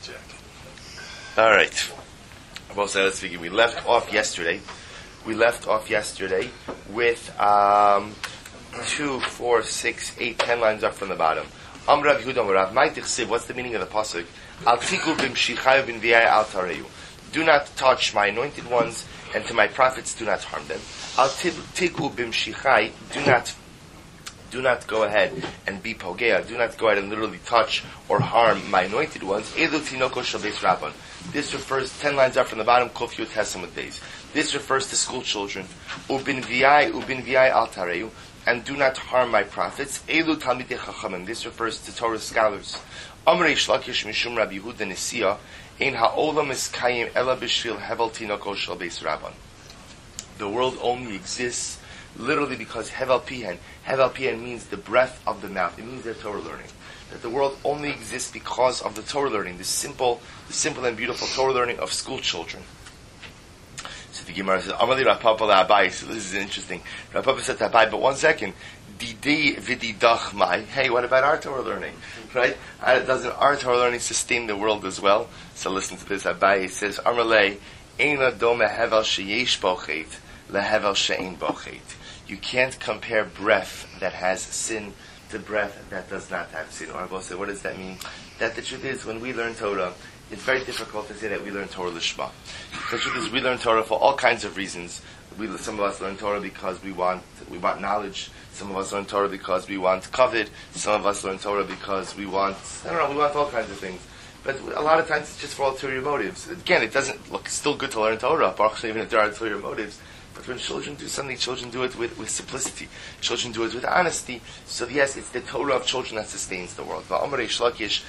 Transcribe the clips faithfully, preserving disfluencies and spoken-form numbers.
jacket. All right. Well, so let's begin. We left off yesterday. We left off yesterday with um, two, four, six, eight, ten lines up from the bottom. Amrav Yehuda Rav Ma'itich. What's the meaning of the pasuk? Al tiku b'mshichayu b'nviyai al tareyu. Do not touch my anointed ones, and to my prophets do not harm them. Al tiku b'mshichai. Do not. Do not go ahead and be pogea. Do not go ahead and literally touch or harm my anointed ones. Elu tinoko shel beis rabban. This refers, ten lines up from the bottom, Kof Yud Hesam days. This refers to school children. Ubin v'yai, ubin v'yai al tareyu. And do not harm my prophets. Elu talmidei chachamim. This refers to Torah scholars. Amrei Shlakish mishum Rabbi Yehuda Nesiya. Ein ha'olam iskayim ela b'shvil hevel tinoko shel beis rabban. The world only exists literally because Hevel Pihen. Hevel Pihen means the breath of the mouth. It means their Torah learning. That the world only exists because of the Torah learning, the simple, the simple and beautiful Torah learning of school children. So the Gemara says, Amali Rapapa Abai. So this is interesting. Rapapa said to Abai, but one second. Didi vididach mai. Hey, what about our Torah learning? Right? Doesn't our Torah learning sustain the world as well? So listen to this. Abai says, Amalei, Eina doma hevel sheyesh bochet, lehevel she'ein bochet. You can't compare breath that has sin to breath that does not have sin. Or I will say, what does that mean? That the truth is, when we learn Torah, it's very difficult to say that we learn Torah lishma. The truth is, we learn Torah for all kinds of reasons. We, some of us learn Torah because we want we want knowledge. Some of us learn Torah because we want kavod. Some of us learn Torah because we want, I don't know, we want all kinds of things. But a lot of times it's just for ulterior motives. Again, it doesn't look, it's still good to learn Torah, actually, even if there are ulterior motives. But when children do something, children do it with, with simplicity. Children do it with honesty. So yes, it's the Torah of children that sustains the world. Listen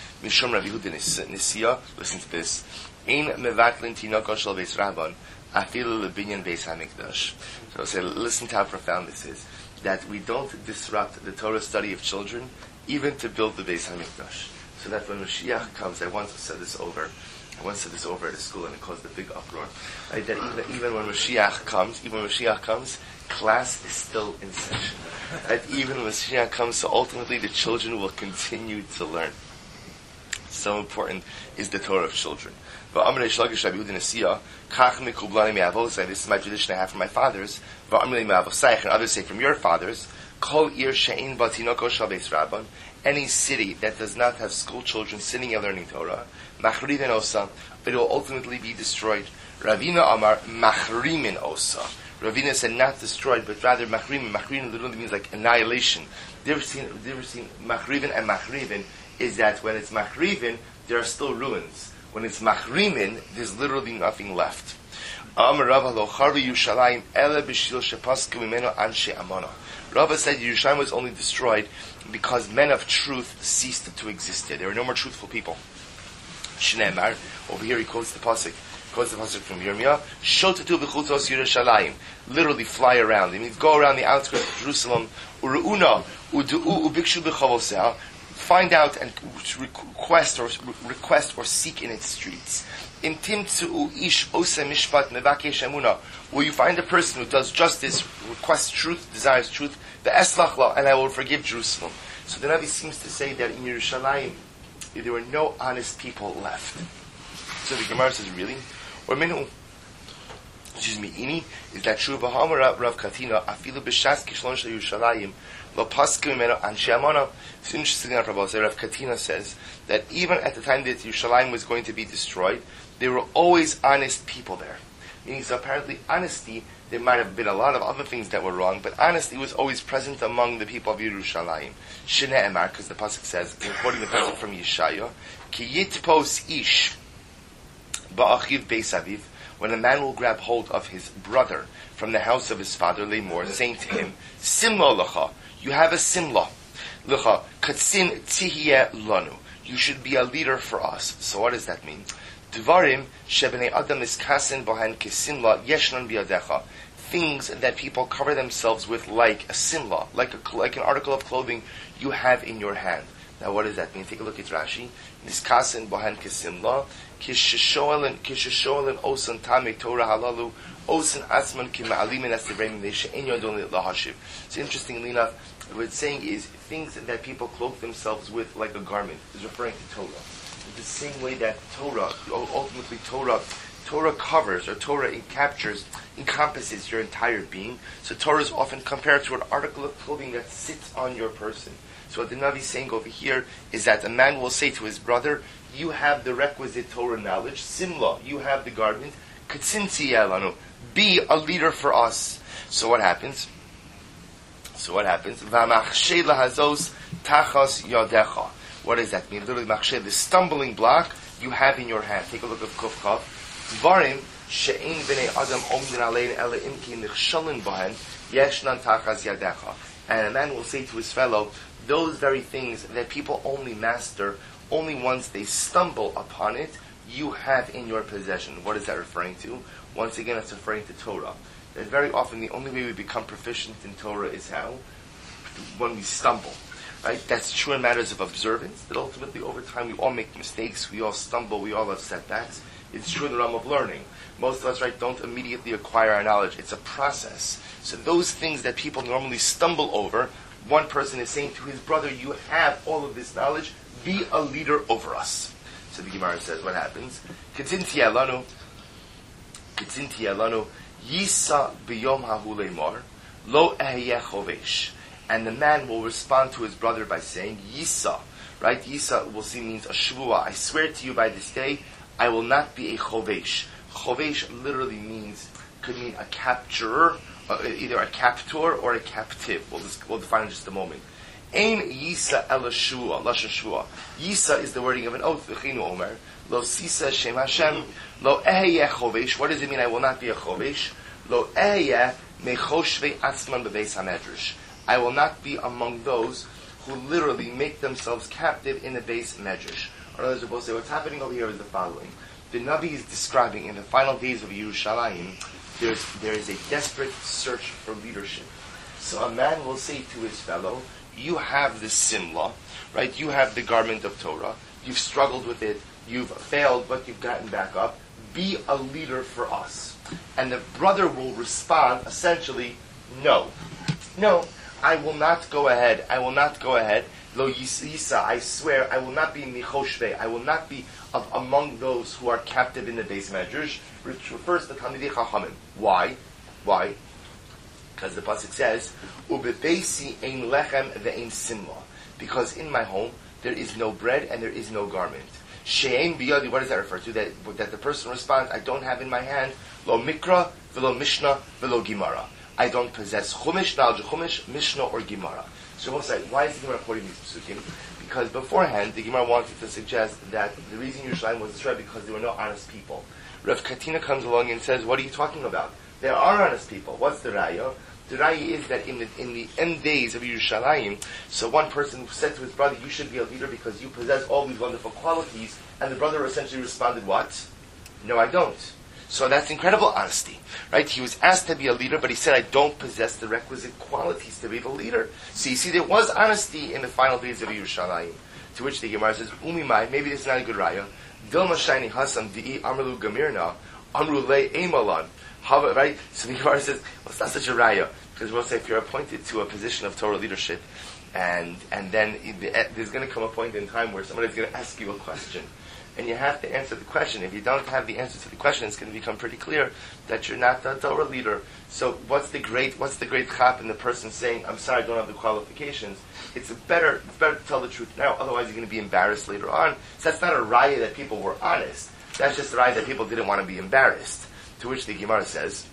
to this. So say, listen to how profound this is. That we don't disrupt the Torah study of children, even to build the Beis HaMikdash. So that when Mashiach comes, I once said this over. I once said this over at a school, and it caused a big uproar. Right, that even, even when Mashiach comes, even when Mashiach comes, class is still in session. Right, even when Mashiach comes, so ultimately the children will continue to learn. So important is the Torah of children. This is my tradition I have from my fathers. And others say from your fathers. Any city that does not have school children sitting and learning Torah, Machriven Osa, it will ultimately be destroyed. Ravina Amar, Machrimin Osa. Ravina said not destroyed, but rather Machrimin. Machrimin literally means like annihilation. The difference between, the difference between Machriven and Machriven is that when it's Machriven, there are still ruins. When it's Machrimin, there's literally nothing left. Amar Rava lo charvi Yerushalayim ele b'shil shepasku mimeno anshe amona. Rava said Yerushalayim was only destroyed because men of truth ceased to exist there. There were no more truthful people. Shneimar, over here he quotes the pasuk. He quotes the pasuk from Yirmiyah. Shotatu b'chutzos Yerushalayim. Literally fly around. It means go around the outskirts of Jerusalem. Uru'una udu'u ubikshu b'chavoseh. Find out and request or request or seek in its streets. In timtzu ish ose mishpat mevakesh emuna. Will you find a person who does justice, requests truth, desires truth, the eslachla, and I will forgive Jerusalem. So the Navi seems to say that in Yerushalayim there were no honest people left. So the Gemara says, really? Or minu, excuse me, ini, is that true? V'hamar Rav Katina, afilu b'shas kishlon shel Yerushalayim, lo pasku mimeno anshe amona. It's interesting that Rav Katina says that even at the time that Yerushalayim was going to be destroyed, there were always honest people there. Meaning, so apparently honesty, there might have been a lot of other things that were wrong, but honesty was always present among the people of Yerushalayim. Shene Emar, because the pasuk says, quoting the pasuk from Yeshaya, Ki yitpos ish ba'achiv beis aviv, when a man will grab hold of his brother from the house of his father, Lemor, saying to him, Simla lacha, you have a simla. Lacha, katzin tihiyeh lanu, you should be a leader for us. So what does that mean? Dvarim shebnei adam iskasen bohan kesimla yeshnan biadecha. Things that people cover themselves with, like a simla, like a like an article of clothing you have in your hand. Now, what does that mean? Take a look at Rashi. Niskasen bohan kesimla kishishoelen kishishoelen osan tamei Torah halalu osan asman kima'alimin asivreim neishein yodon lahashiv. So interestingly enough, what it's saying is things that people cloak themselves with, like a garment, is referring to Torah. the same way that Torah, ultimately Torah, Torah covers, or Torah captures, encompasses your entire being. So Torah is often compared to an article of clothing that sits on your person. So what the Navi is saying over here is that a man will say to his brother, you have the requisite Torah knowledge, Simla, you have the garment, Katsinti Elanu, be a leader for us. So what happens? So what happens? V'amachshei lahazos tachas yadecha. What does that mean? Literally, machshei, the stumbling block you have in your hand. Take a look at Kuf Kav. Dvarim she'ein b'nei adam omdin alein ela imki nichshalin bahen yeshnan tachas yadecha. And a man will say to his fellow, those very things that people only master, only once they stumble upon it, you have in your possession. What is that referring to? Once again, it's referring to Torah. That very often the only way we become proficient in Torah is how? When we stumble. Right? That's true in matters of observance, that ultimately over time we all make mistakes, we all stumble, we all have setbacks. It's true in the realm of learning. Most of us, right, don't immediately acquire our knowledge. It's a process. So those things that people normally stumble over, one person is saying to his brother, you have all of this knowledge, be a leader over us. So the Gemara says, what happens? Ketzinti alanu, Ketzinti alanu, Yisa b'yom hahu leimor, lo eheyeh chovesh. And the man will respond to his brother by saying, Yisa, right? Yisa, we'll see, means a shvua. I swear to you by this day, I will not be a chovesh. Chovesh literally means, could mean a capturer, uh, either a captor or a captive. We'll, just, we'll define in just a moment. Ein Yisa ela shvua, lashon shvua. Yisa is the wording of an oath, v'chinu omer. Lo sisa shem Hashem, lo eheyeh chovesh. What does it mean, I will not be a chovesh? Lo eheyeh mechoshvei atzman bebeis hamedrash. I will not be among those who literally make themselves captive in the base medrash. Or others will say, what's happening over here is the following. The Navi is describing in the final days of Yerushalayim, there's, there is a desperate search for leadership. So a man will say to his fellow, you have the simla, right? You have the garment of Torah. You've struggled with it. You've failed, but you've gotten back up. Be a leader for us. And the brother will respond, essentially, no. No, I will not go ahead. I will not go ahead. Lo yisa, I swear, I will not be michoshve. I will not be of, among those who are captive in the base medrash, which refers to Talmidei Chachamim. Why? Why? Because the pasuk says, "Ubebeisi ein lechem ve'ein simla." Because in my home there is no bread and there is no garment. She'ein biyadi. What does that refer to? That that the person responds, "I don't have in my hand lo mikra, velo mishnah, velo gemara. I don't possess chumash, knowledge of chumash, mishnah, or gemara." So we'll say, why is the Gemara quoting these psukim? Because beforehand, the Gemara wanted to suggest that the reason Yerushalayim was destroyed because there were no honest people. Rav Katina comes along and says, what are you talking about? There are honest people. What's the raya? The raya is that in the in the end days of Yerushalayim, so one person said to his brother, you should be a leader because you possess all these wonderful qualities, and the brother essentially responded, what? No, I don't. So that's incredible honesty, right? He was asked to be a leader, but he said, I don't possess the requisite qualities to be the leader. So you see, there was honesty in the final days of Yerushalayim. To which the Gemara says, Umimai, maybe this is not a good raya. Dilma shayni hasam di'i amrlu gamirna, amru le emalan. Right? So the Gemara says, well, it's not such a raya. Because we'll say, if you're appointed to a position of Torah leadership, and and then there's going to come a point in time where somebody's going to ask you a question, and you have to answer the question. If you don't have the answer to the question, it's going to become pretty clear that you're not the Torah leader. So what's the great what's the great chap in the person saying, I'm sorry, I don't have the qualifications? It's better it's better to tell the truth now, otherwise you're going to be embarrassed later on. So that's not a raya that people were honest. That's just a raya that people didn't want to be embarrassed. To which the Gemara says,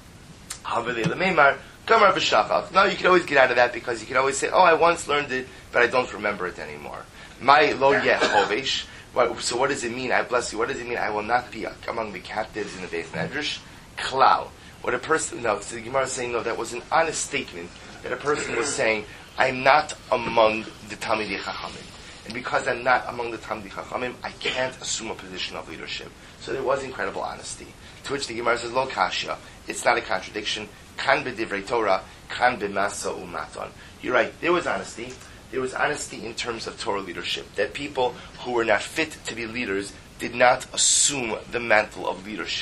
Haveli l'meimar, Gamar b'shachaf. No, you can always get out of that because you can always say, oh, I once learned it, but I don't remember it anymore. My lo yeh chovesh. So what does it mean? I bless you. What does it mean? I will not be among the captives in the Beis Medrash. Klau. What a person, no, so the Gemara is saying, no, that was an honest statement, that a person was saying, I'm not among the Talmidei Chachamim. And because I'm not among the Talmidei Chachamim, I can't assume a position of leadership. So there was incredible honesty. To which the Gemara says, Lo kasha. It's not a contradiction. Kan b'divrei Torah, kan b'masa u'maton. You're right, there was honesty. There was honesty in terms of Torah leadership. That people who were not fit to be leaders did not assume the mantle of leadership.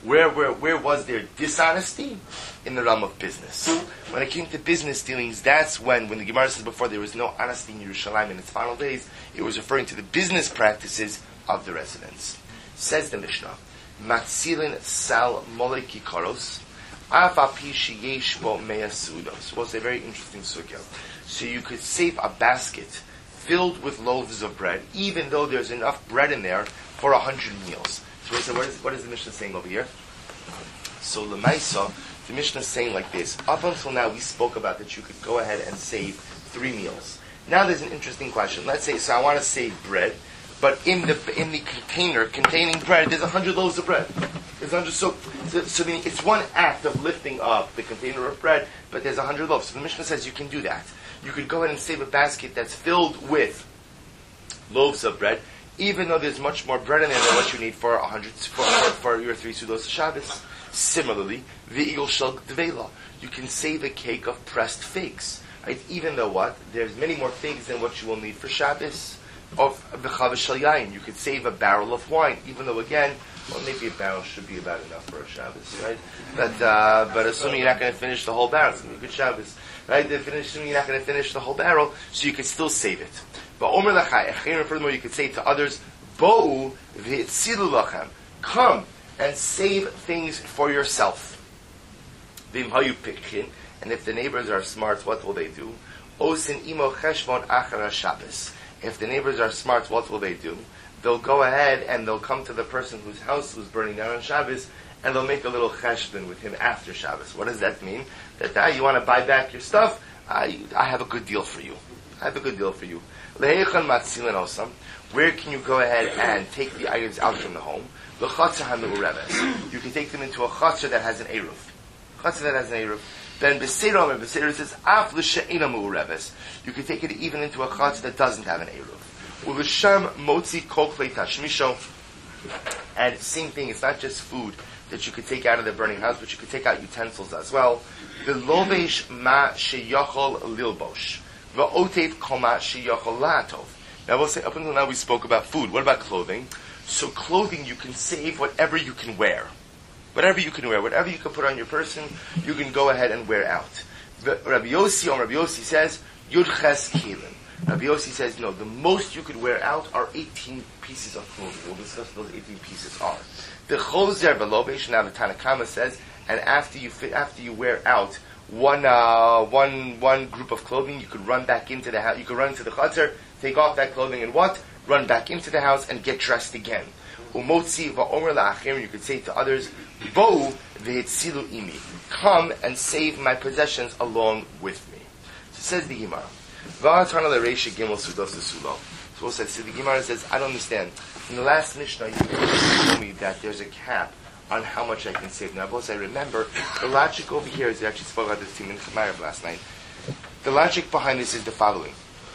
Where, where, where was there dishonesty? In the realm of business. When it came to business dealings, that's when, when the Gemara says before there was no honesty in Yerushalayim in its final days, it was referring to the business practices of the residents. Says the Mishnah, Matzilin sal moleki karos, afapi sheyesh bo mea sudos. Well, it's a very interesting sugya. So you could save a basket filled with loaves of bread, even though there's enough bread in there for a hundred meals. So what is, what is the Mishnah saying over here? So Lemaisa, the Mishnah is saying like this. Up until now, we spoke about that you could go ahead and save three meals. Now there's an interesting question. Let's say, so I want to save bread, but in the in the container containing bread, there's a hundred loaves of bread. There's hundred. So, so, so meaning it's one act of lifting up the container of bread, but there's a hundred loaves. So the Mishnah says you can do that. You could go ahead and save a basket that's filled with loaves of bread, even though there's much more bread in there than what you need for a hundred for, for, for your three sudos of Shabbos. Similarly, the eagle shel dvela, you can save a cake of pressed figs, right? Even though what there's many more figs than what you will need for Shabbos. Of the chav shel yain, you could save a barrel of wine, even though again, well, maybe a barrel should be about enough for a Shabbos, right? But uh, but assuming you're not going to finish the whole barrel, it's going to be a good Shabbos, right? Assuming you're not going to finish the whole barrel, so you can still save it. But Omer lachai, furthermore, you could say to others, Bo'u v'itzilu lachem, come and save things for yourself. V'im hayu pikhin, and if the neighbors are smart, what will they do? Osin imo cheshvon achar Shabbos. If the neighbors are smart, what will they do? They'll go ahead and they'll come to the person whose house was burning down on Shabbos, and they'll make a little cheshbon with him after Shabbos. What does that mean? That ah, you want to buy back your stuff? I, I have a good deal for you. I have a good deal for you. Where can you go ahead and take the items out from the home? You can take them into a chatzah that has an eruv. Chatzah that has an eruv. Then Beseira, and Beseira says, Af l'she'ina mu'ureves. You can take it even into a chatzah that doesn't have an eruv. U'v'sham motzi kol klei tashmisho. And same thing, it's not just food that you could take out of the burning house, but you could take out utensils as well. V'lovesh ma she'yachol lilbosh. V'otev koma she'yachol la'atov. Now we'll say, up until now we spoke about food. What about clothing? So clothing, you can save whatever you can wear. Whatever you can wear, whatever you can put on your person, you can go ahead and wear out. Rabbi Yossi, or Rabbi Yossi says, Yudches Kelim. Rabbi Yossi says, no, the most you could wear out are eighteen pieces of clothing. We'll discuss what those eighteen pieces are. The Chozer Velobesh, now the Tanakama says, and after you fit, after you wear out one, uh, one, one group of clothing, you could run back into the house, you could run to the Chatzar, take off that clothing and what? Run back into the house and get dressed again. Umotzi va'omer la'achim, you could say to others, Bo'u v'hetzilu imi, come and save my possessions along with me. So says the Gemara, V'atana l'reisha gimel sudos l'sulo. So we'll say, so the Gemara says, I don't understand. In the last Mishnah, you told me that there's a cap on how much I can save. Now, both I remember, the logic over here is, we actually spoke about this team in Chamarev last night. The logic behind this is the following.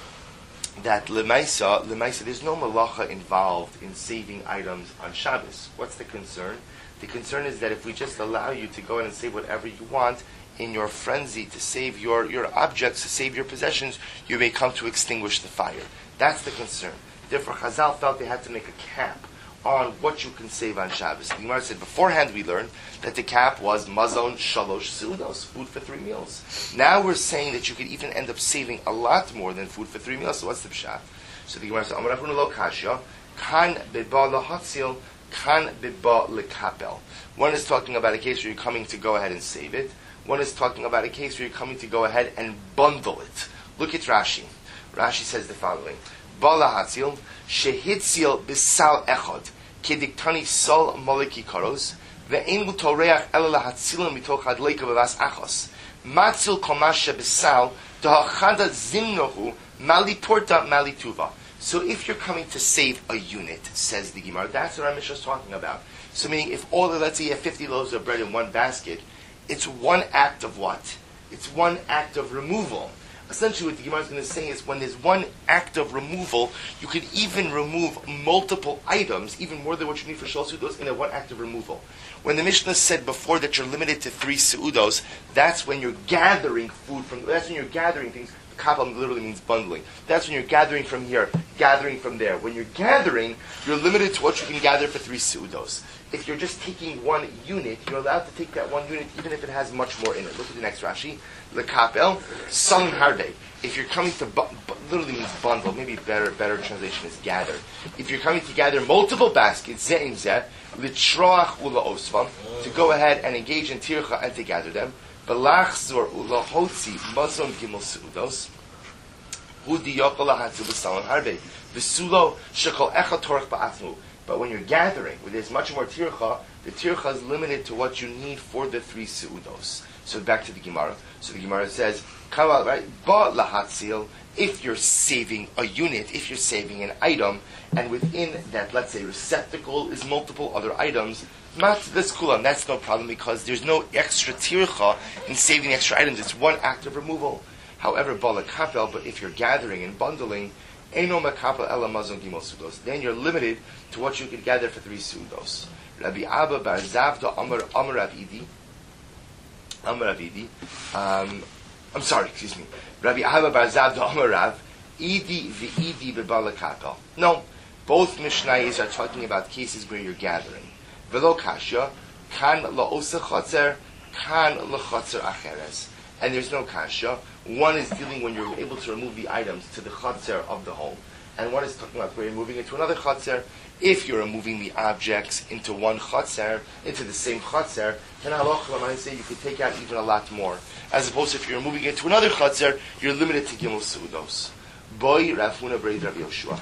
That Lemaisa, Lemaisa, there's no malacha involved in saving items on Shabbos. What's the concern? The concern is that if we just allow you to go in and save whatever you want, in your frenzy to save your, your objects, to save your possessions, you may come to extinguish the fire. That's the concern. Therefore, Chazal felt they had to make a cap on what you can save on Shabbos. The Gemara said beforehand we learned that the cap was mazon shalosh seudos, food for three meals. Now we're saying that you could even end up saving a lot more than food for three meals. So what's the pshat? So the Gemara said, Amar Avinu lo kashya, kan beba lahatzil, kan beba lekapel. One is talking about a case where you're coming to go ahead and save it. One is talking about a case where you're coming to go ahead and bundle it. Look at Rashi. Rashi says the following. Bala hatzil, shehitzil bisal echad, kediktani sol moleki karos, ve'en butoreach ela lahatzilim mitoch adleika bevas achos. Matzil komasha bisal, dahachada zimnohu, mali porta mali tuva. So if you're coming to save a unit, says the Gemara, that's what our Mishnah is talking about. So meaning if all the, let's say you have fifty loaves of bread in one basket, it's one act of what? It's one act of removal. Essentially what the Gemara is going to say is when there's one act of removal, you could even remove multiple items, even more than what you need for shal seudos, in a one act of removal. When the Mishnah said before that you're limited to three seudos, that's when you're gathering food from, that's when you're gathering things kapel literally means bundling. That's when you're gathering from here, gathering from there. When you're gathering, you're limited to what you can gather for three seudos. If you're just taking one unit, you're allowed to take that one unit even if it has much more in it. Look at the next Rashi. Le kapel, salim harbe. If you're coming to, bu- bu- literally means bundle, maybe better better translation is gather. If you're coming to gather multiple baskets, ze'im zeh, litroach ula osvam, to go ahead and engage in tircha and to gather them, belachzor ula hotzi mazon gimel seudos, hu diyokol lahatzu b'salim harbe, v'sulo shekol echad torach ba'atzmu. But when you're gathering, where there's much more tircha, the tircha is limited to what you need for the three seudos. So back to the Gemara. So the Gemara says, "Kaval right, ba lahatzil." If you're saving a unit, if you're saving an item, and within that, let's say, receptacle is multiple other items, mat this kulam. That's no problem because there's no extra tircha in saving extra items. It's one act of removal. However, ba lakapel. But if you're gathering and bundling, eno makapel ela mazon gimel sudos. Then you're limited to what you could gather for three sudos. Rabbi Abba bar Zavda Amar Amar Rav Idi. Amar Rav Idi. Um, I'm sorry, excuse me. Rabbi Abba bar Zavda Amar Rav Idi v'Idi b'bala kapel. No, both Mishnayos are talking about cases where you're gathering. Velo kasha kan la'osa chotzer kan la'chotzer acheres. And there's no kasha. One is dealing when you're able to remove the items to the chotzer of the home, and one is talking about where you're moving it to another chotzer. If you're removing the objects into one chotzer, into the same chotzer, then halacha l'maaseh say you could take out even a lot more. As opposed to if you're moving it to another chotzer, you're limited to gimel seudos. Boy Rav Huna Breid Rav Yoshua.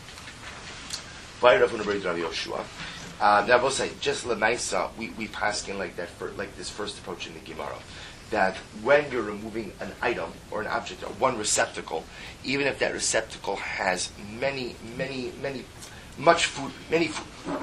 Boy Rav Huna Breid Rav Yoshua. Uh, now, I will say, just l'maisa, we we pass in like that for like this first approach in the Gemara. That when you're removing an item or an object or one receptacle, even if that receptacle has many, many, many, much food, many food,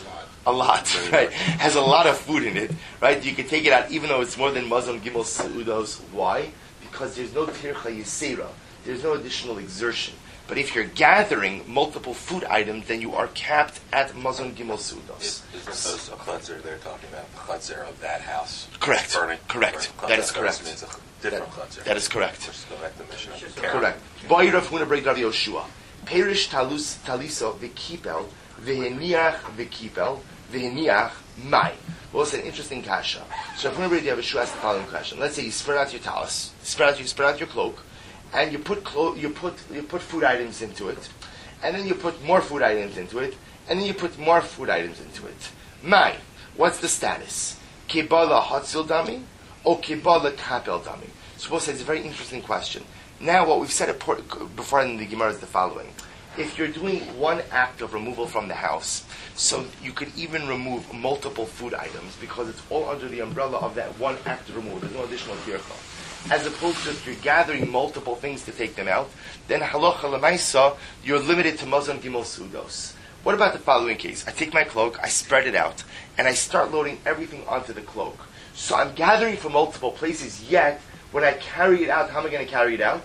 a lot, right? Has a lot of food in it, right? You can take it out even though it's more than mazon gimel seudos. Why? Because there's no tircha yisera. There's no additional exertion. But if you're gathering multiple food items, then you are capped at mazon gimel seudos. Is, is this a chutzer they're talking about? The chutzer of that house? Correct. Burning? Correct. Burning. That is correct. Means a different chutzer. That is correct. Let's go back to the Mishnah. Correct. Boy Rav Huna Breid Rav Yoshua. Perish talus taliso v'kipel v'heniach v'kipel v'heniach mai. Well, it's an interesting kasha. So Rav Huna Breid Rav Yoshua asked the following question. Let's say you spread out your talus, spread out, you spread out your cloak, and you put clo- you put you put food items into it, and then you put more food items into it, and then you put more food items into it. Mai, what's the status? Kibala hatzil dami or kibala kapel dami? Suppose so it's a very interesting question. Now, what we've said before in the Gemara is the following: if you're doing one act of removal from the house, so you could even remove multiple food items because it's all under the umbrella of that one act of removal. There's no additional tircha. As opposed to if you're gathering multiple things to take them out, then halacha l'maisa, you're limited to mazon gimel seudos. What about the following case? I take my cloak, I spread it out, and I start loading everything onto the cloak. So I'm gathering from multiple places, yet when I carry it out, how am I going to carry it out?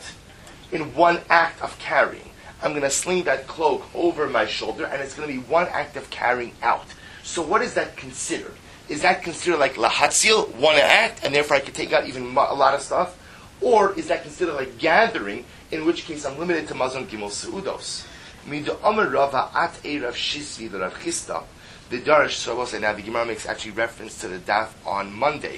In one act of carrying. I'm going to sling that cloak over my shoulder, and it's going to be one act of carrying out. So what is that considered? Is that considered like lahatzil, one act, and therefore I could take out even a lot of stuff? Or is that considered like gathering, in which case I'm limited to mazon gimel seudos? Midu Amar Rava at Eirav Shisvi the Rav Chisda, the Darish Shavos, and now the Gemara makes actually reference to the daf on Monday.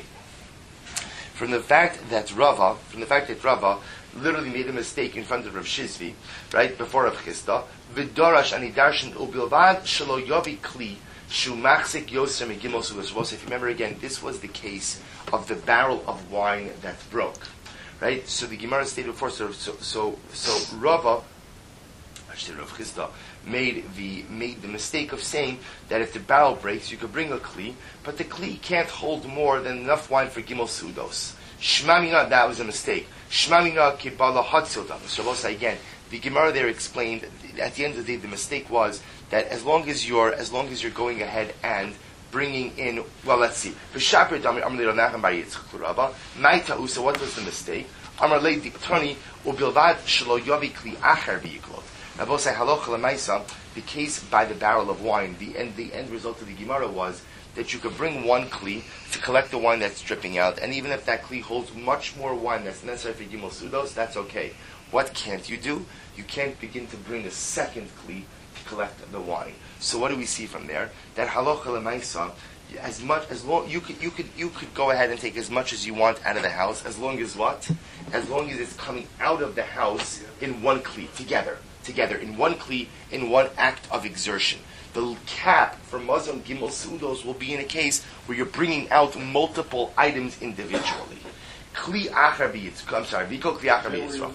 From the fact that Rava, from the fact that Rava literally made a mistake in front of Rav Shizvi, right, before Rav Chisda, V'darash ani darshan ubilvad shelo yovi kli shu machzik yoser megimel seudos. If you remember again, this was the case of the barrel of wine that broke, right? So the Gemara stated before, so so so, so Rava, actually Rav Chisda, made the made the mistake of saying that if the barrel breaks, you could bring a kli, but the kli can't hold more than enough wine for gimel seudos. Shmamina, that was a mistake. Shmamina kibala hatzil dam. So we'll say again, the Gemara there explained at the end of the day the mistake was that as long as you're as long as you're going ahead and bringing in, well, let's see. V'shaper dami amar le'ronachem bar Yitzchak l'Rabba. My ta'usa, what was the mistake? Amar le'i diktani ubilvad shelo yavi kli acher v'yiklot. Now, both say halacha l'maisa. The case by the barrel of wine. The end. The end result of the Gemara was that you could bring one kli to collect the wine that's dripping out, and even if that kli holds much more wine that's necessary for gimel seudos, that's okay. What can't you do? You can't begin to bring a second kli to collect the wine. So what do we see from there? That halacha l'maisa, as much as long you could you could you could go ahead and take as much as you want out of the house, as long as what? As long as it's coming out of the house in one kli together, together in one kli, in one act of exertion. The cap for Mazon Gimel Sudos will be in a case where you're bringing out multiple items individually. Kli achar b'yitzro. I'm sorry, v'kol kli achar b'yitzro.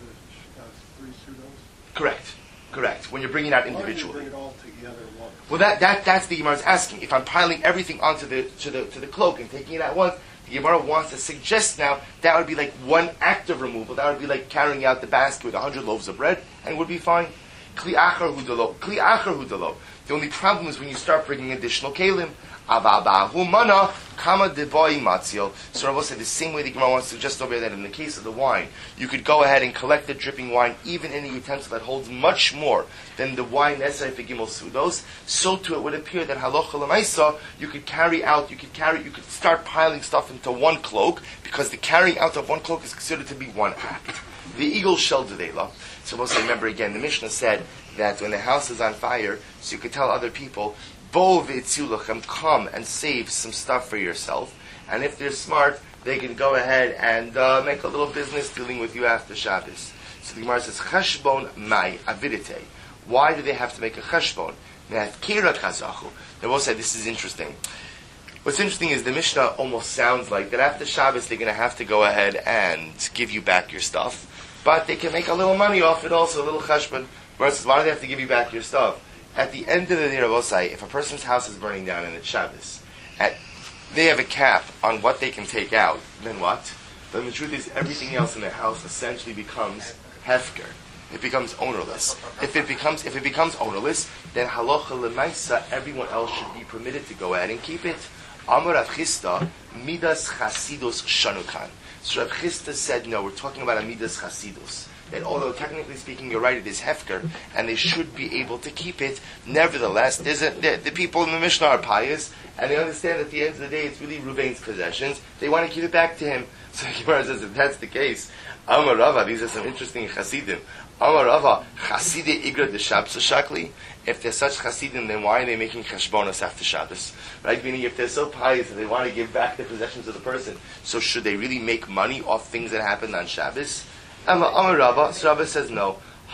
Correct, correct. When you're bringing out individually. Bring it all together once? Well, that, that that's the Gemara is asking. If I'm piling everything onto the to the to the cloak and taking it at once, the Gemara wants to suggest now that would be like one act of removal. That would be like carrying out the basket with a hundred loaves of bread, and it would be fine. Kli achar hudalo. Kli achar hudalo. The only problem is when you start bringing additional kalim. Avabahu mana kama devoy matzil. So Rabbi said the same way the Gemara wants to suggest over there that in the case of the wine, you could go ahead and collect the dripping wine even in a utensil that holds much more than the wine necessary for gimel sudos. So too it would appear that halacha l'maisa you could carry out, you could carry, you could start piling stuff into one cloak because the carrying out of one cloak is considered to be one act. The eagle shel devela. So we'll say, remember again, the Mishnah said that when the house is on fire, so you could tell other people, Bo v'etzilachem, come and save some stuff for yourself. And if they're smart, they can go ahead and uh, make a little business dealing with you after Shabbos. So the Gemara says, Cheshbon mai avidite. Why do they have to make a cheshbon? Me'afkira kazachu. They will say, this is interesting. What's interesting is the Mishnah almost sounds like that after Shabbos they're going to have to go ahead and give you back your stuff. But they can make a little money off it also, a little cheshbon. Versus, why do they have to give you back your stuff? At the end of the day, Rabbosai, if a person's house is burning down and it's Shabbos, at, they have a cap on what they can take out, then what? Then the truth is everything else in the house essentially becomes hefker. It becomes ownerless. If it becomes if it becomes ownerless, then halacha l'maisa, everyone else should be permitted to go ahead and keep it. Amar Rav Chisda, midas chasidus shanukan. So Rav Chisda said, no, we're talking about a midas chasidus. That although technically speaking, you're right, it is hefker, and they should be able to keep it. Nevertheless, there's a, the, the people in the Mishnah are pious, and they understand at the end of the day it's really Ruvain's possessions. They want to keep it back to him. So Gemara says, if that's the case, Amar Rava, these are some interesting chasidim. Amar Rava, chaside igra de Shabbos shakli. If they're such chasidim, then why are they making cheshbonos after Shabbos? Right? Meaning, if they're so pious and they want to give back the possessions of the person, so should they really make money off things that happened on Shabbos? Amar Rabba, so Rabba says no.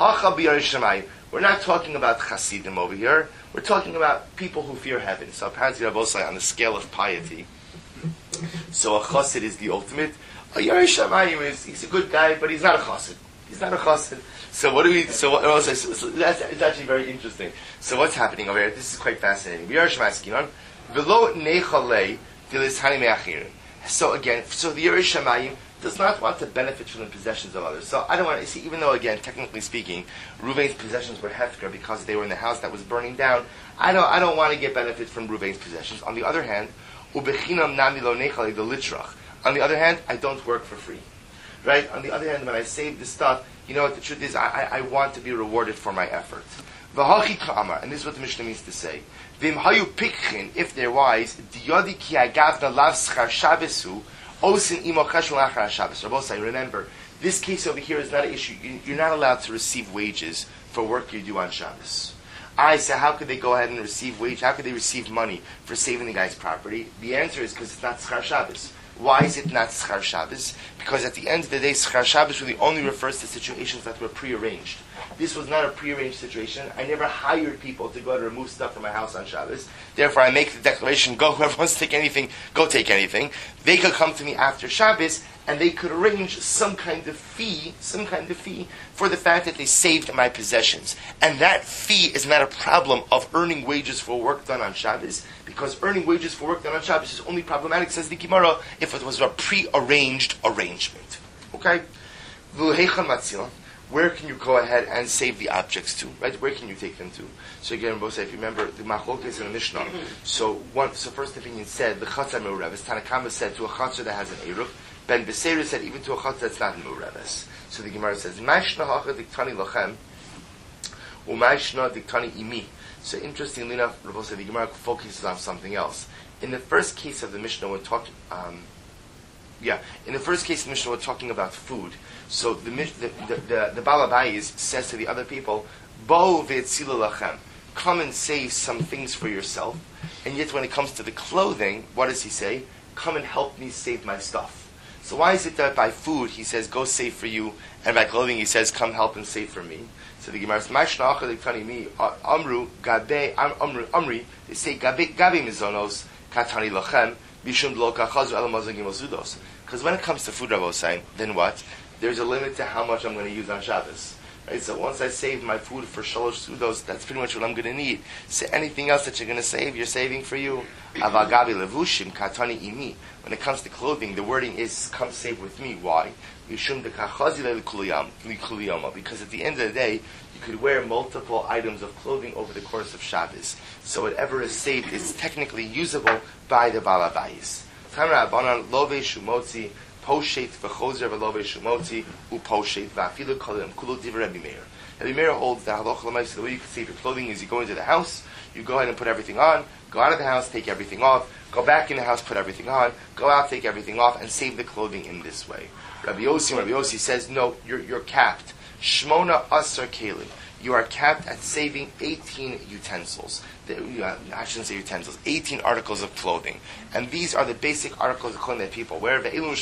We're not talking about Hasidim over here. We're talking about people who fear heaven. So apparently Rabba says on the scale of piety. So a Chassid is the ultimate. A Yerei Shamayim is he's a good guy, but he's not a Chassid. He's not a Chassid. So what do we? So what? So, so, so that's it's actually very interesting. So what's happening over here? This is quite fascinating. Yerei Shamayim v'lo nechalei dilishani me'achirim. So again, so the Yerei Shamayim does not want to benefit from the possessions of others. So I don't want to see, even though again, technically speaking, Ruvain's possessions were hefker because they were in the house that was burning down. I don't, I don't want to get benefit from Ruvain's possessions. On the other hand, ubechinam nami lo nechali the litrach. On the other hand, I don't work for free, right? On the other hand, when I save the stuff, you know what the truth is, I, I, I want to be rewarded for my effort. V'hachi ka'amar, and this is what the Mishnah means to say. V'im hayu pikchin, if they're wise, diyodi ki agavna lav schar shabesu. Remember, this case over here is not an issue. You're not allowed to receive wages for work you do on Shabbos. I say, how could they go ahead and receive wage? How could they receive money for saving the guy's property? The answer is because it's not Schar Shabbos. Why is it not Schar Shabbos? Because at the end of the day, Schar Shabbos really only refers to situations that were prearranged. This was not a prearranged situation. I never hired people to go to remove stuff from my house on Shabbos. Therefore, I make the declaration, go, whoever wants to take anything, go take anything. They could come to me after Shabbos, and they could arrange some kind of fee, some kind of fee, for the fact that they saved my possessions. And that fee is not a problem of earning wages for work done on Shabbos, because earning wages for work done on Shabbos is only problematic, says the Gemara, if it was a pre-arranged arrangement. Okay? Where can you go ahead and save the objects to? Right? Where can you take them to? So again, both if you remember the machlokes in the Mishnah. So one, so first opinion said the chatzar meureves. Tanakama said to a chatzar that has an eruv. Ben Beseru said even to a chatzar that's not meureves. So the Gemara says ma'ishna hacha diktani lachem, u'ma'ishna diktani imi. So interestingly enough, Rabbi said the Gemara focuses on something else. In the first case of the Mishnah, when talking. Um, Yeah, in the first case, Mishnah, we're talking about food. So the the the, the, the Baal Habayis says to the other people, "Bo ve'etzilu lachem," come and save some things for yourself. And yet, when it comes to the clothing, what does he say? Come and help me save my stuff. So why is it that by food he says, "Go save for you," and by clothing he says, "Come help and save for me"? So the Gemara says, "Ma'ishna achad tani mi amru gabe amru amri." They say gabe gabe mizonos katani lachem bishum lo kachazru el mazon gimel zudos. Because when it comes to food, Rav Osai, then what? There's a limit to how much I'm going to use on Shabbos. Right? So once I save my food for shalosh sudos, that's pretty much what I'm going to need. So anything else that you're going to save, you're saving for you. Avagabi levushim katani imi. When it comes to clothing, the wording is, come save with me. Why? Because at the end of the day, you could wear multiple items of clothing over the course of Shabbos. So whatever is saved is technically usable by the Baal Habayis. Poshet v'chozer v'love shumotzi uposhet v'afilu kolim kulu divrei Rabbi Meir. Rabbi Meir holds that halacha l'maisa, the way you can save your clothing is you go into the house, you go ahead and put everything on, go out of the house, take everything off, go back in the house, put everything on, go out, take everything off, and save the clothing in this way. Rabbi Yossi, Rabbi Yossi says, no, you're, you're capped. Shmona asar kelim. You are capped at saving eighteen utensils. I shouldn't say utensils, eighteen articles of clothing. And these are the basic articles of clothing that people wear.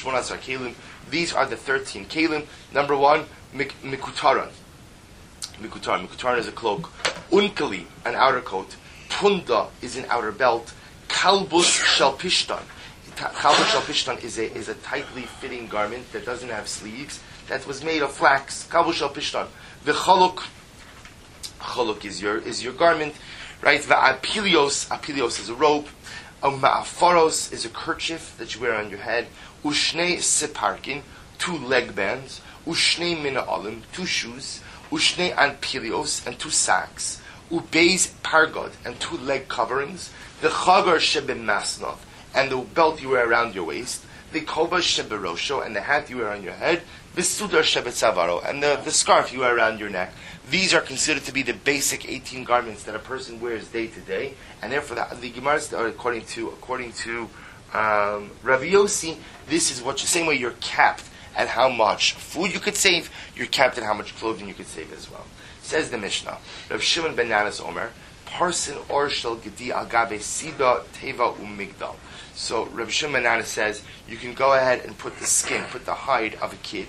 These are the thirteen kelim. Number one, mikutaran. Mikutaran. Mikutaran is a cloak. Unkali, an outer coat. Punda is an outer belt. Kalbus shalpishtan. Kalbus shalpishtan is a, is a tightly fitting garment that doesn't have sleeves, that was made of flax. Kalbus shalpishtan. V'chaluk. Chaluk is your is your garment, right? Va'apilios, apilios is a robe. Ma'afaros is a kerchief that you wear on your head. Ushnei separkin, two leg bands. Ushnei mina'alim, two shoes. Ushnei anpilios, and two sacks. Ubeis pargod, and two leg coverings. The chagar shebemasnov, and the belt you wear around your waist. The koba sheberosho, and the hat you wear on your head. The sudar shebetzavaro, and the, the scarf you wear around your neck. These are considered to be the basic eighteen garments that a person wears day to day, and therefore the, the Gemara, according to according to um, Rav Yossi, this is what you, same way you're capped at how much food you could save, you're capped at how much clothing you could save as well. Says the Mishnah, Rav Shimon ben Nanas Omer, Parson or shel gedi agabe sida teva umigdal. So Rav Shimon ben Nanas says you can go ahead and put the skin, put the hide of a kid.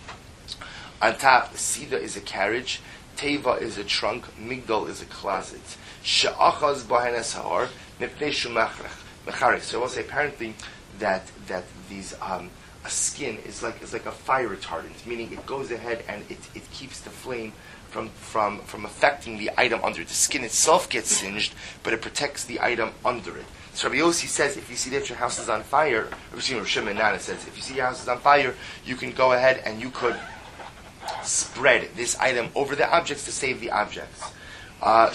On top, sida is a carriage. Teva is a trunk, Migdal is a closet. She'achaz b'hanes ha'or, mipnei shumacharech. So I will say apparently that that these um, a skin is like is like a fire retardant, meaning it goes ahead and it, it keeps the flame from, from, from affecting the item under it. The skin itself gets singed, but it protects the item under it. So Rabbi Yossi says if you see that your house is on fire, Rabbi Shimon Nana says if you see your house is on fire, you can go ahead and you could spread this item over the objects to save the objects. Uh,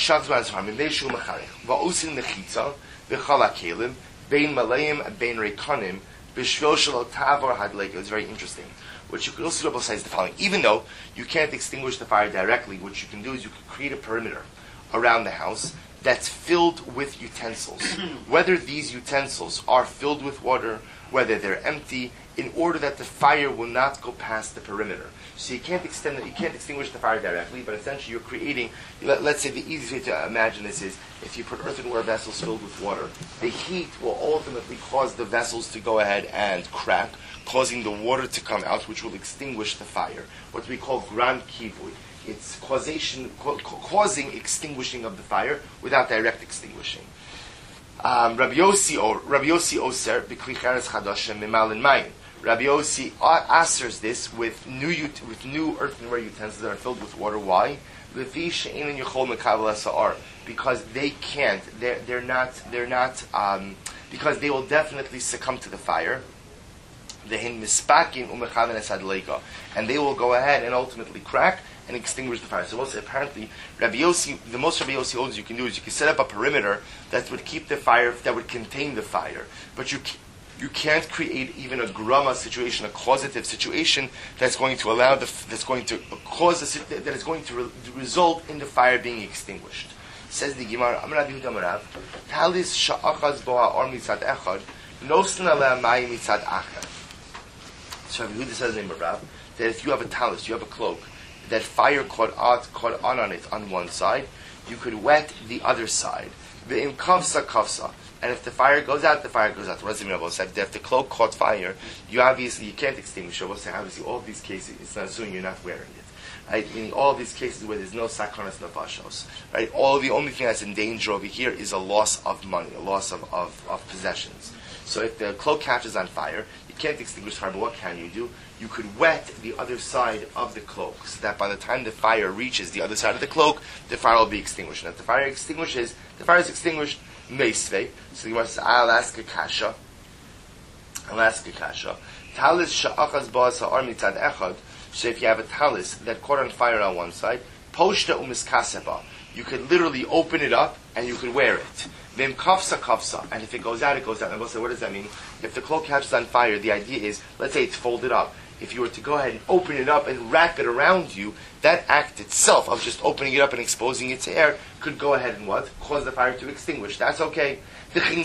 it's very interesting. What you could also do besides the following: even though you can't extinguish the fire directly, what you can do is you can create a perimeter around the house that's filled with utensils. Whether these utensils are filled with water, whether they're empty, in order that the fire will not go past the perimeter. So you can't extend it, you can't extinguish the fire directly, but essentially you're creating, let, let's say the easiest way to imagine this is, if you put earthenware vessels filled with water, the heat will ultimately cause the vessels to go ahead and crack, causing the water to come out, which will extinguish the fire. What we call grand kivui. It's causation, ca- causing extinguishing of the fire without direct extinguishing. Um, Rabbi Yossi or Rabbi Yossi Oser b'kli cheres chadashem mimalin mayim. Rabbi Yossi answers this with new ut- with new earthenware utensils that are filled with water. Why? Because they can't. They're they're not. They're not. Um, because they will definitely succumb to the fire. And they will go ahead and ultimately crack and extinguish the fire. So also, apparently, Rabbi Yossi, the most Rabbi Yossi holds you can do is you can set up a perimeter that would keep the fire, that would contain the fire. But you you can't create even a grama situation, a causative situation that's going to allow the that's going to cause a, that is going to re, result in the fire being extinguished. Says the Gemara, Amar Rabbi Yehuda Amarav, Talis sha'achaz boha or mitzad echad, nosen aleh mayim mitzad achad. So Rabbi Yehuda says in Rav that if you have a talus, you have a cloak, that fire caught on, caught on on it on one side, you could wet the other side. The kafsa kafsa. And if the fire goes out, the fire goes out. What does it mean? If the cloak caught fire, you obviously you can't extinguish it. Obviously, all of these cases, it's not assuming you're not wearing it. Right? Meaning all of these cases where there's no sakonas nefashos. Right? All the only thing that's in danger over here is a loss of money, a loss of, of, of possessions. So if the cloak catches on fire, you can't extinguish fire, but what can you do? You could wet the other side of the cloak, so that by the time the fire reaches the other side of the cloak, the fire will be extinguished. And if the fire extinguishes, the fire is extinguished, meisvei. So the Gemara says, I'll ask a kasha. I'll ask a kasha. Talis sha'achaz ba'as ha'ar mitzad echad. So if you have a talis that caught on fire on one side, poshta umiskaseba. You could literally open it up and you could wear it. Vim kafsa kafsa, and if it goes out, it goes out. And we'll say, what does that mean? If the cloak catches on fire, the idea is, let's say it's folded up. If you were to go ahead and open it up and wrap it around you, that act itself of just opening it up and exposing it to air could go ahead and what? Cause the fire to extinguish. That's okay. So if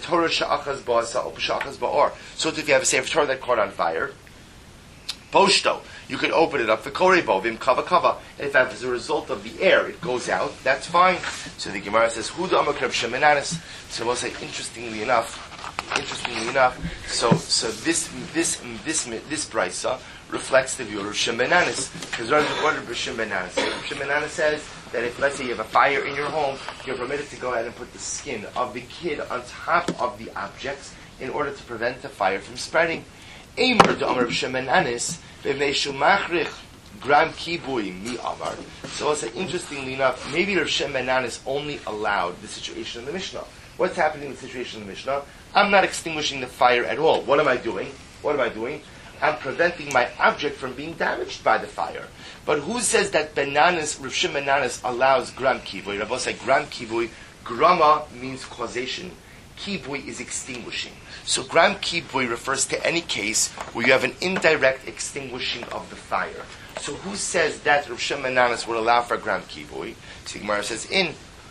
you have a sefer Torah that caught on fire, poshto, you could open it up for korebo, vim kava kava. And if as a result of the air it goes out, that's fine. So the Gemara says, Huda amakrab shemenanis. So we'll say, interestingly enough, interestingly enough, so so this this this this brisa reflects the view of shemenanis. Because what did shemenanis say? Shemenanis says that if, let's say, you have a fire in your home, you're permitted to go ahead and put the skin of the kid on top of the objects in order to prevent the fire from spreading. Eimer de amar shemenanis. Gram kibui mi amar. So also, interestingly enough, maybe Rav Shem ben Nanis only allowed the situation in the Mishnah. What's happening in the situation in the Mishnah? I'm not extinguishing the fire at all. What am I doing? What am I doing? I'm preventing my object from being damaged by the fire. But who says that Benanis, Rav Shem ben Nanis allows gram kibui? Rabbi say gram kibui. Grama means causation. Kibui is extinguishing. So gram kibui refers to any case where you have an indirect extinguishing of the fire. So who says that Rav Shem ben Nanis would allow for gram kibui? So Gemara says in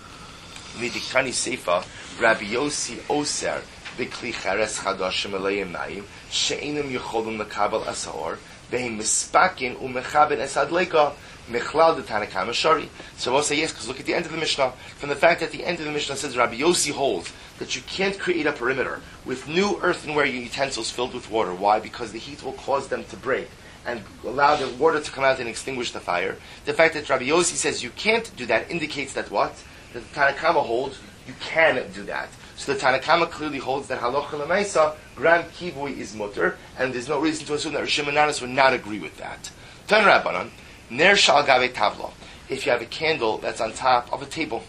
Midiktani Seifa, Rabbi Yossi Oser b'kli cheres chadashim elayim mayim she'enim yecholum lekabel asahor ve'im mispakin u'mechaben esad leika mechlal de Tanakama Shari. So we'll say yes, because look at the end of the Mishnah. From the fact that the end of the Mishnah says Rabbi Yossi holds that you can't create a perimeter with new earthenware utensils filled with water. Why? Because the heat will cause them to break and allow the water to come out and extinguish the fire. The fact that Rabbi Yossi says you can't do that indicates that what? That the Tanakama holds you can do that. So the Tanakama clearly holds that halacha l'maisa, gram kivui is mutter, and there's no reason to assume that Rav Shimon Nanis would not agree with that. Tan Rabbanan, ner shal gave tavla. If you have a candle that's on top of a table,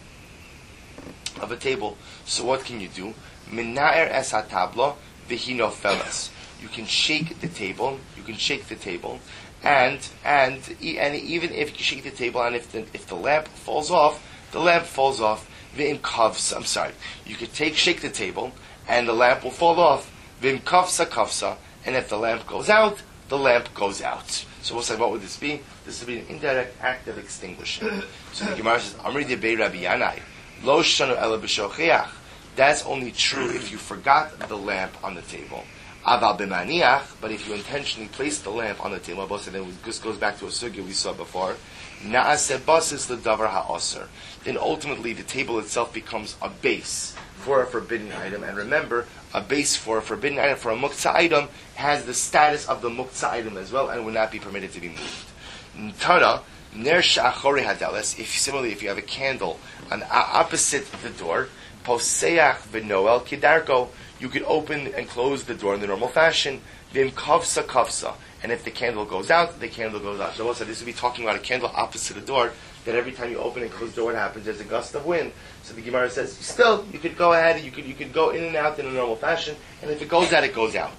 of a table, so what can you do? Minaer es hatabla v'hino felas. You can shake the table. You can shake the table, and and and even if you shake the table, and if the if the lamp falls off, the lamp falls off. V'im kavsa. I'm sorry. You could take shake the table, and the lamp will fall off. V'im kavsa kavsa. And if the lamp goes out, the lamp goes out. So we'll say, what would this be? This would be an indirect act of extinguishing. So the Gemara says, Amri de Bei Rabbi Yanai, Lo shanu ela b'shochiach. That's only true if you forgot the lamp on the table. Aval b'maniach, but if you intentionally place the lamp on the table, then this goes back to a sugya we saw before. Na'aseh basis l'davar ha'aser. Then ultimately the table itself becomes a base for a forbidden item. And remember, a base for a forbidden item, for a muktzah item, has the status of the muktzah item as well and will not be permitted to be moved. Tara, ner sha'achori hadeles, if similarly if you have a candle on opposite the door, poseach v'noel kidarko, you could open and close the door in the normal fashion. Vim kavsa kavsa. And if the candle goes out, the candle goes out. So also this would be talking about a candle opposite the door, that every time you open and close the door, what happens? There's a gust of wind. So the Gemara says, still, you could go ahead, you could you could go in and out in a normal fashion, and if it goes out, it goes out.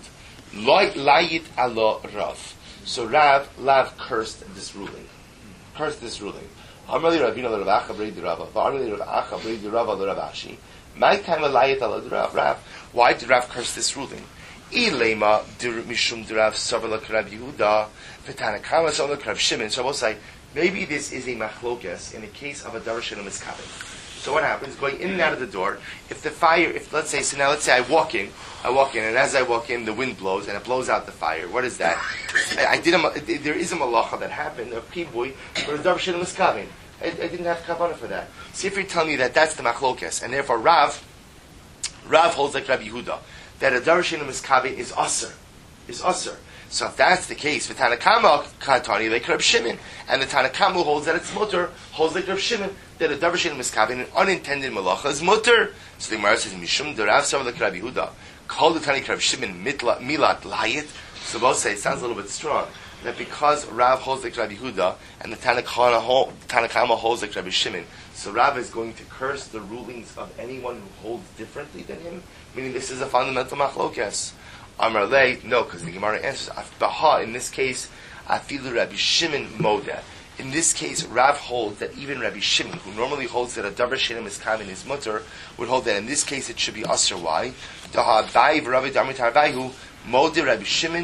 Layit alo Rav. So Rav, Rav cursed this ruling. Cursed this ruling. Amrali Ravina l'Ravacha b'rei Rava. V'amrali Ravacha b'rei Rava l'Ravashi. My time layit alo Rav. Why did Rav curse this ruling? Ilema mishum derav savala Rav Yehuda v'Tanakama savala Rav Shimon. So I will say maybe this is a machlokes in the case of a davar shelo miskaben. So what happens? Going in and out of the door, if the fire, if let's say, so now let's say I walk in, I walk in, and as I walk in, the wind blows, and it blows out the fire. What is that? I, I did a, there is a malacha that happened, a pibui, for a darshan miskavin. I, I didn't have kavanah for that. See if you're telling me that that's the machlokes, and therefore Rav, Rav holds like Rabbi Yehuda, that a darshan miskavin is aser, is aser. So if that's the case, the Tanakama Katani like Reb Shimon, and the Tanakama who holds that it's mutter, holds like Reb Shimon, that a darshan miskavin, an unintended malacha, is mutter. So the Gemara says, Mishum the Rav Sav like Rabbi Yehuda, called the Tani Reb Shimon milat layit. So both say it sounds a little bit strong. That because Rav holds like Rabbi Yehuda and the Tanakama holds like Rabbi Shimon, so Rav is going to curse the rulings of anyone who holds differently than him. Meaning, this is a fundamental machlokes. Amar lei, no, because the Gemara answers Baha. In this case, afilu Rabbi Shimon modeh. In this case, Rav holds that even Rabbi Shimon, who normally holds that a davar shenim is kamin is mutter, would hold that in this case it should be aser. Why? Daha bai v'ravi damrit harvaihu modeh Rabbi Shimon.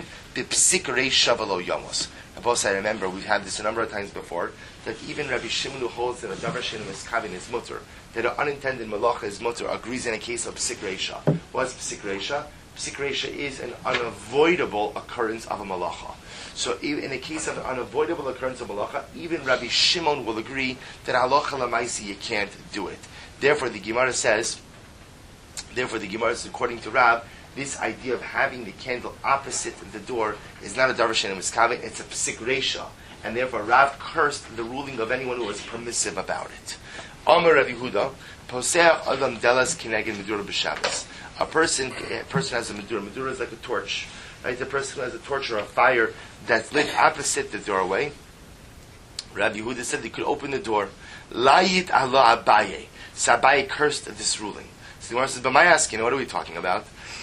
Yamos. I remember we've had this a number of times before, that even Rabbi Shimon who holds that a davar shenim is kavin is mutter, that an unintended malacha is mutter, agrees in a case of psik reisha. What's psik reisha? Psik reisha is an unavoidable occurrence of a malacha. So in a case of an unavoidable occurrence of malacha, even Rabbi Shimon will agree that halacha lamaisi you can't do it. Therefore the Gemara says, therefore the Gemara says, according to Rav, this idea of having the candle opposite the door is not a davar shenim miskavin, it's a psik reisha, and therefore Rav cursed the ruling of anyone who was permissive about it. Amar Rav Yehuda, poseach adam delas kineged medura b'Shabbos. A person, a person has a medura. Medura is like a torch, right? The person who has a torch or a fire that's lit opposite the doorway. Rav Yehuda said he could open the door. Layit Allah Abaye. So Abaye cursed this ruling. So the Gemara says, but my asking, what are we talking about?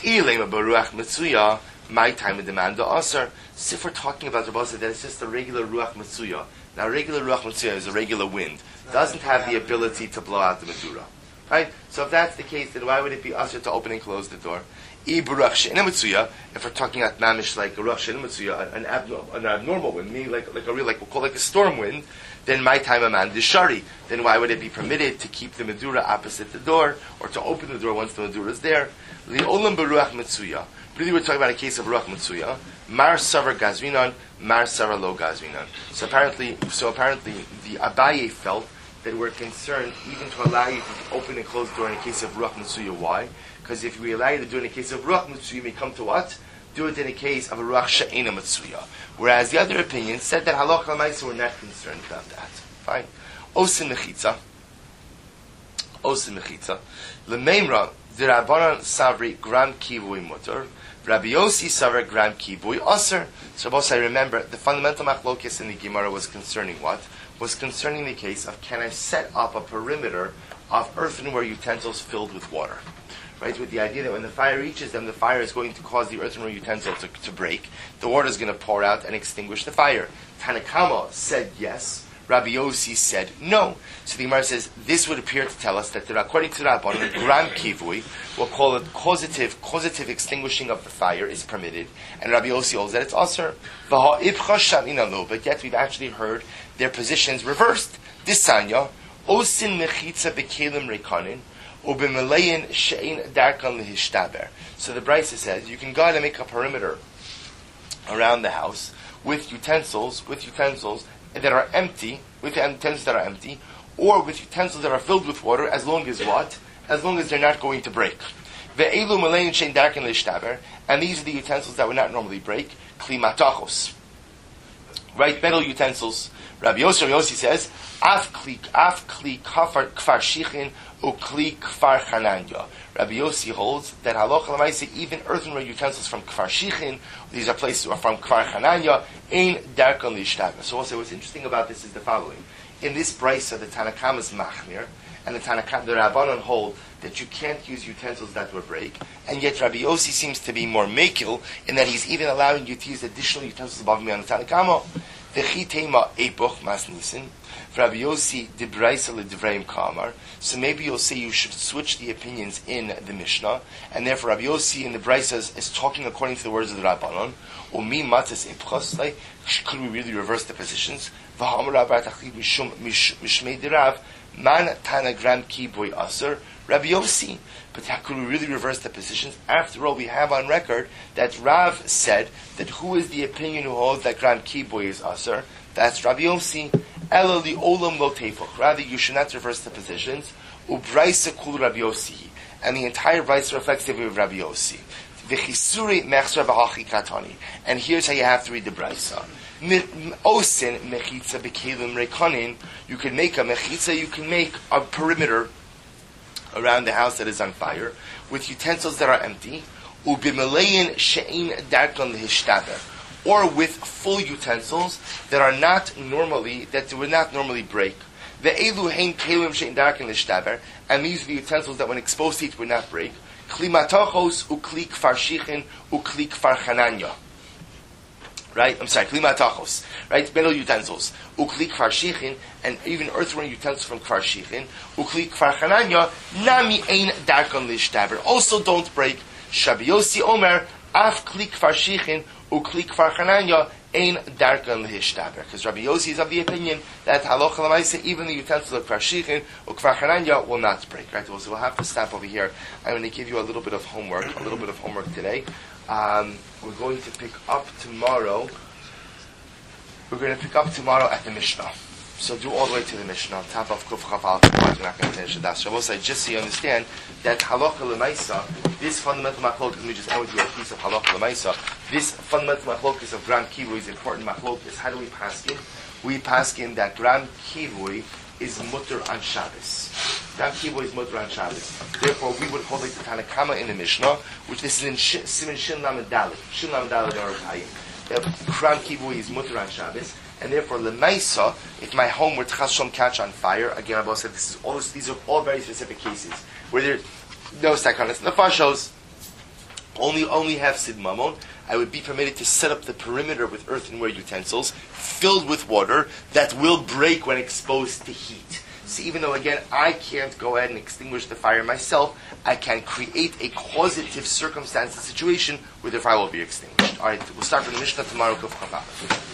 My time in demand the asar. So if we're talking about Rabbi that it's just a regular ruach mitzuya. Now, regular ruach mitzuya is a regular wind. Doesn't have the ability to blow out the medura, right? So if that's the case, then why would it be asar to open and close the door? If we're talking about mamish like a ruach she'en mitzuya, an abnormal, an abnormal wind, meaning like like a real like we'll call like a storm wind, then my time a man dishari. Then why would it be permitted to keep the medura opposite the door or to open the door once the medura is there? The olam beruach mitzuya. Really, we're talking about a case of ruach mitzuya. Mar savar gazvinan, mar savar lo gazvinan. So apparently, so apparently, the Abaye felt that we're concerned even to allow you to open and close the door in a case of ruach mitzuya. Why? Because if we allow you to do it in a case of ruach mitzuya, you may come to what? Do it in a case of a ruach she'ena mitzuya. Whereas the other opinion said that halacha l'maisa we're not concerned about that. Fine. Osin mechitza. Osin mechitza. L'meimra. The Rabbanan Savri Gram Kivui Mutter, Rabbi Yossi Savri Gram Kivui Aser. So both I remember the fundamental machlokes in the Gemara was concerning what? Was concerning the case of can I set up a perimeter of earthenware utensils filled with water? Right? With the idea that when the fire reaches them, the fire is going to cause the earthenware utensil to, to break. The water is going to pour out and extinguish the fire. Tanakama said yes. Rabbi Yossi said no. So the Gemara says this would appear to tell us that according to Rabbanan, gram kivui, we'll call it causative, causative extinguishing of the fire is permitted, and Rabbi Yossi holds that it's aser. But yet we've actually heard their positions reversed. This sanya osin mechitza bekelim rekanin ubemelein she'in darkan lehishtaber. So the Brisa says you can go out and make a perimeter around the house with utensils, with utensils. that are empty, with utensils that are empty, or with utensils that are filled with water, as long as what? As long as they're not going to break. And these are the utensils that would not normally break. Klimatachos. Right, metal utensils. Rabbi Yossi, Rabbi Yossi says, Af kli, af kli kfar shichin, u kli kfar chananya. Rabbi Yossi holds that halacha l'maisa, even earthenware utensils from kfar shichin, these are places from kfar chananya, ein darkan l'ishtaga. So also what's interesting about this is the following. In this brisa, the Tanakam is machmir, and the Tanakam, the Rabbanon hold that you can't use utensils that will break, and yet Rabbi Yossi seems to be more mekil in that he's even allowing you to use additional utensils above me on the Tanakama. V'chitema epoch mas nisin. Rabbi Yossi dibraisa l'divreim kamar. So maybe you'll say you should switch the opinions in the Mishnah, and therefore Rabbi Yossi in the Braisas is talking according to the words of the Rabbanon. Umi matzes epochos. Could we really reverse the positions? V'hamar Rabbi Tachli mishmei dirav Man Tanagram Kiboy Aser, Rabbi Yossi. But how could we really reverse the positions? After all, we have on record that Rav said that who is the opinion who holds that Gram Kiboy is Aser? That's Rabbi Yossi. Elo li olam lo tefach. Rather, you should not reverse the positions. Ubraisa kul Rabbi Yossi. And the entire Braisa reflects the view of Rabbi Yossi. V'chisuri mechsra b'hachi katani. And here's how you have to read the Braisa. Osin mechitza b'kelim rekonin. You can make a mechitza, you can make a perimeter around the house that is on fire with utensils that are empty. Ubimelein she'in darkon lehishtaber. Or with full utensils that are not normally, that would not normally break. Ve'elu hein kelim she'in darkon lehishtaber. And these are the utensils that when exposed to heat would not break. Kli matachos ukli kfar shichin ukli kfar chananya. Right? I'm sorry, kli matachos. Right? Metal utensils. Ukli kfar shichin, and even earthenware utensils from kfar shichin. Ukli kfar chananya, nami ein darkon lishtaber. Also don't break. Shabi Yossi Omer, af kli kfar shichin, ukli kfar chananya, ein darkon lishtaber. Because Rabbi Yossi is of the opinion that halacha l'maisa, even the utensils of kfar shichin or kfar chananya will not break. Right? So we'll have to stop over here. I'm going to give you a little bit of homework, a little bit of homework today. Um, we're going to pick up tomorrow. We're going to pick up tomorrow at the Mishnah. So do all the way to the Mishnah. Top of Kuf Chaf Al. We're not going to finish the Das. Shabbos, just so you understand that halacha l'maisa, this fundamental machlokes, let me just end with you a piece of halacha l'maisa. This fundamental machlokes of Gram Kivui is important machlokes. How do we paskin? We paskin that Gram Kivui is mutter on Shabbos. Gram Kivui is mutter on Shabbos. Therefore, we would hold like the Tanakama in the Mishnah, which this is in Siman Shin Lamed Dalet. Shin Lamed Dalet or Kayim. Gram Kivui is mutter on Shabbos. And therefore, l'maisa, if my home were to chashom catch on fire, again, Abba said this is all, these are all very specific cases where there's no sakanas nefashos, only only have sid mamon. I would be permitted to set up the perimeter with earthenware utensils filled with water that will break when exposed to heat. So even though again I can't go ahead and extinguish the fire myself, I can create a causative circumstance, a situation where the fire will be extinguished. All right, we'll start from the Mishnah tomorrow.